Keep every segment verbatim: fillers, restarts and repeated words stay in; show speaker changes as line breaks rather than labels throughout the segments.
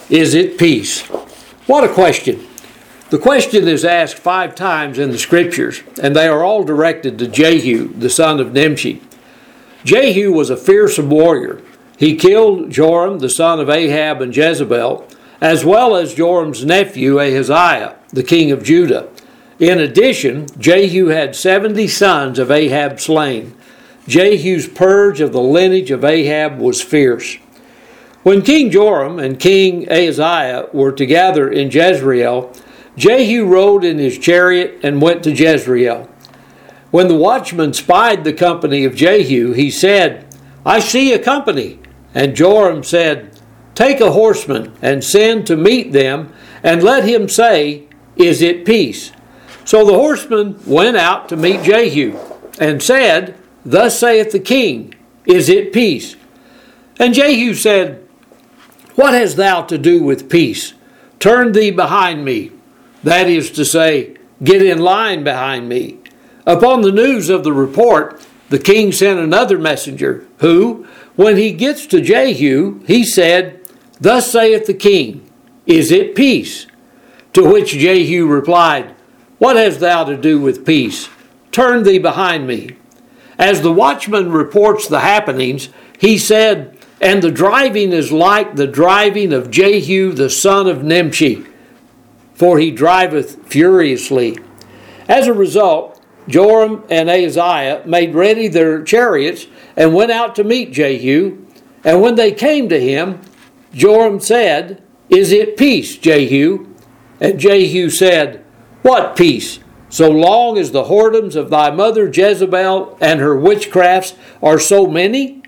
Is it peace? What a question. The question is asked five times in the scriptures, and they are all directed to Jehu, the son of Nimshi. Jehu was a fearsome warrior. He killed Joram, the son of Ahab and Jezebel, as well as Joram's nephew Ahaziah, the king of Judah. In addition, Jehu had seventy sons of Ahab slain. Jehu's purge of the lineage of Ahab was fierce. When King Joram and King Ahaziah were together in Jezreel, Jehu rode in his chariot and went to Jezreel. When the watchman spied the company of Jehu, he said, "I see a company." And Joram said, "Take a horseman and send to meet them, and let him say, 'Is it peace?'" So the horseman went out to meet Jehu, and said, "Thus saith the king, 'Is it peace?'" And Jehu said, "What hast thou to do with peace? Turn thee behind me." That is to say, get in line behind me. Upon the news of the report, the king sent another messenger, who, when he gets to Jehu, he said, "Thus saith the king, 'Is it peace?'" To which Jehu replied, "What hast thou to do with peace? Turn thee behind me." As the watchman reports the happenings, he said, "And the driving is like the driving of Jehu the son of Nimshi, for he driveth furiously." As a result, Joram and Ahaziah made ready their chariots and went out to meet Jehu. And when they came to him, Joram said, "Is it peace, Jehu?" And Jehu said, "What peace? So long as the whoredoms of thy mother Jezebel and her witchcrafts are so many?"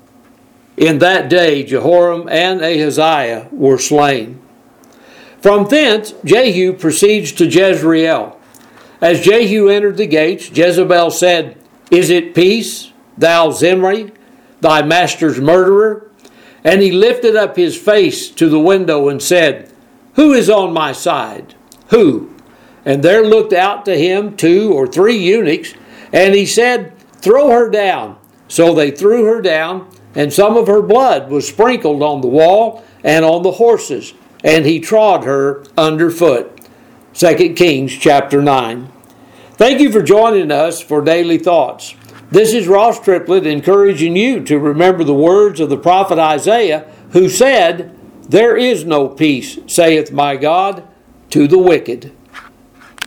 In that day Jehoram and Ahaziah were slain. From thence Jehu proceeds to Jezreel. As Jehu entered the gates, Jezebel said, "Is it peace, thou Zimri, thy master's murderer?" And he lifted up his face to the window and said, "Who is on my side? Who?" And there looked out to him two or three eunuchs, and he said, "Throw her down." So they threw her down, and some of her blood was sprinkled on the wall and on the horses, and he trod her underfoot. Second Kings chapter nine. Thank you for joining us for Daily Thoughts. This is Ross Triplett encouraging you to remember the words of the prophet Isaiah, who said, "There is no peace, saith my God, to the wicked."